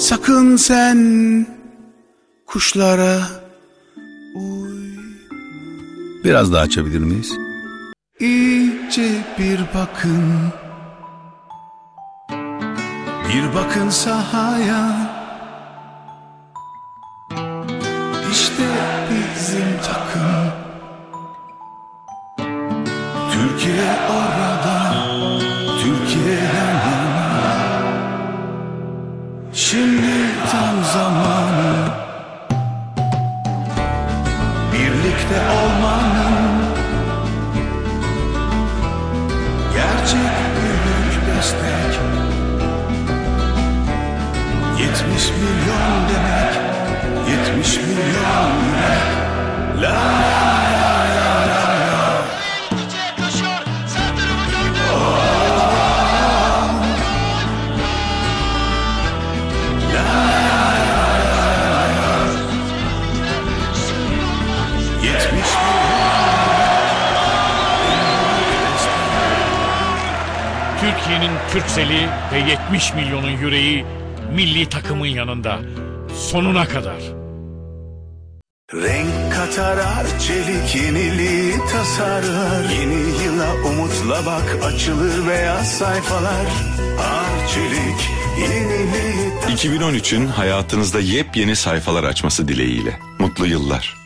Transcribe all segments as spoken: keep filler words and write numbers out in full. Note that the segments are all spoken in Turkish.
Sakın sen kuşlara uy. Biraz daha açabilir miyiz? İyice bir bakın, bir bakın sahaya. İşte bizim takım, Türkiye orada, Türkiye yan yana. Şimdi tam zamanı birlikte olmanın, gerçek büyük destek. Yetmiş milyon demek, yetmiş milyon demek. La la la la la. Çiçeğe koşuyor, sağ tarafı gördü. La la la la. Yetmiş Türkiye'nin Türkseli ve yetmiş milyonun yüreği milli takımın yanında sonuna kadar. Renk katar Arçelik, yeniliği tasarlar. Yeni yıla umutla bak, açılır beyaz sayfalar. Arçelik yeniliği tasarlar. iki bin on üçün hayatınızda yepyeni sayfalar açması dileğiyle. Mutlu yıllar.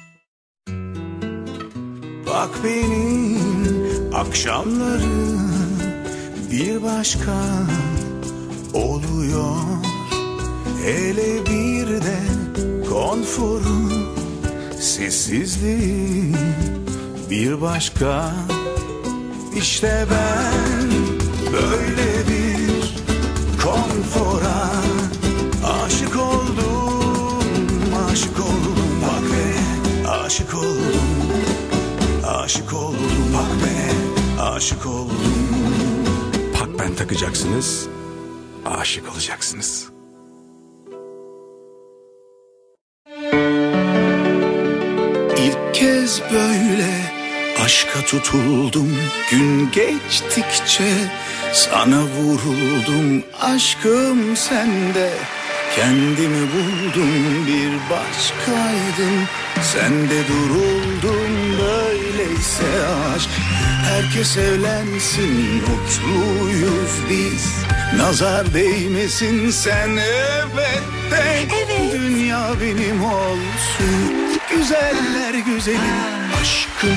Bak benim akşamları bir başka oluyor. Hele bir de konforu, sessizliği bir başka. İşte ben böyle bir konfora aşık oldum, aşık oldum bak be, aşık oldum, aşık oldum bak be, aşık oldum. Pakben takacaksınız, aşık olacaksınız. İlk kez böyle aşka tutuldum, gün geçtikçe sana vuruldum. Aşkım sende kendimi buldum, bir başkaydım, sende duruldum. Böyleyse aşk, herkes evlensin, mutluyuz biz. Nazar değmesin, sen evet de, evet. Dünya benim olsun, güzeller güzeli aşkım.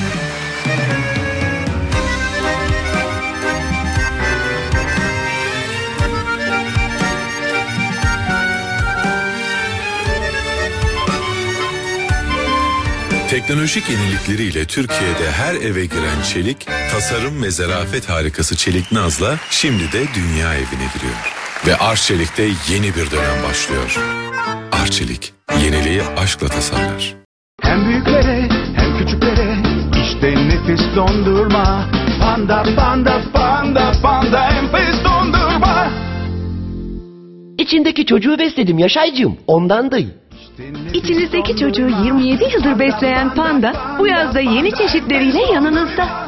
Teknolojik yenilikleriyle Türkiye'de her eve giren Çelik, tasarım ve zarafet harikası Çelik Naz'la şimdi de dünya evine giriyor. Ve Arçelik'te yeni bir dönem başlıyor. Arçelik, yeniliği aşkla tasarlar. Hem büyüklere hem küçüklere işte nefis dondurma. Panda panda panda panda enfes dondurma. İçindeki çocuğu besledim Yaşaycığım, ondandır. İçinizdeki çocuğu yirmi yedi yıldır besleyen Panda bu yazda yeni çeşitleriyle yanınızda.